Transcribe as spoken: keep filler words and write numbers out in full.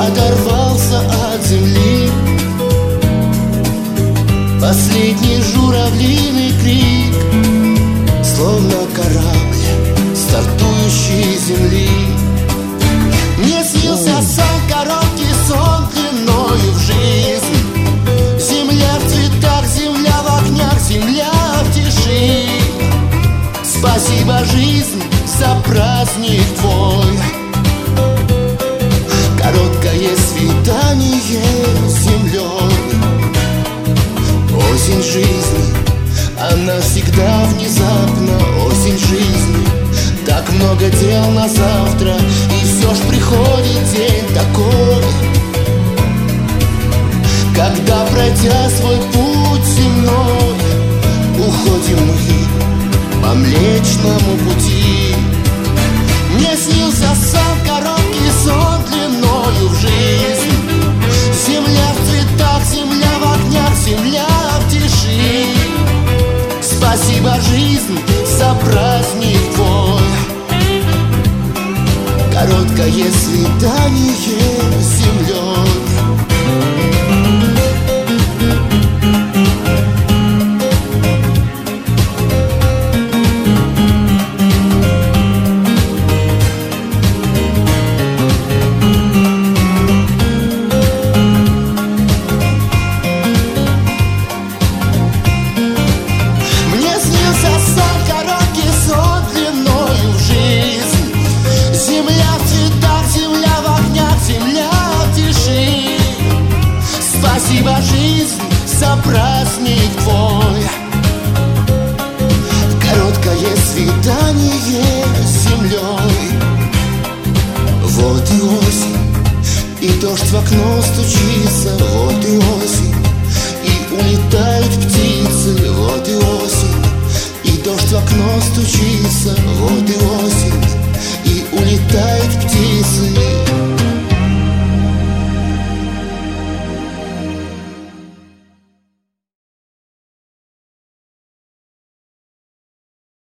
оторвался от земли. Последний журавлиный крик, словно корабль, стартующий с земли. Мне снился сон, короткий сон длиною в жизнь. Земля в цветах, земля в огнях, земля в тиши. Спасибо, жизнь, за праздник твой. Короткое свидание с землей. Осень жизни, она всегда внезапна. Осень жизни, так много дел на завтра, и все ж приходит день такой, когда, пройдя свой путь земной, уходим мы по Млечному пути. Мне снился сон, короткий сон длиною в жизнь. Земля в цветах, земля в огнях, земля в тиши. Спасибо, жизнь, за праздник твой. Короткое свидание с землей. Спасибо, жизнь, за праздник твой. Короткое свидание с землей. Вот и осень, и дождь в окно стучится. Вот и осень, и улетают птицы. Вот и осень, и дождь в окно стучится. Вот и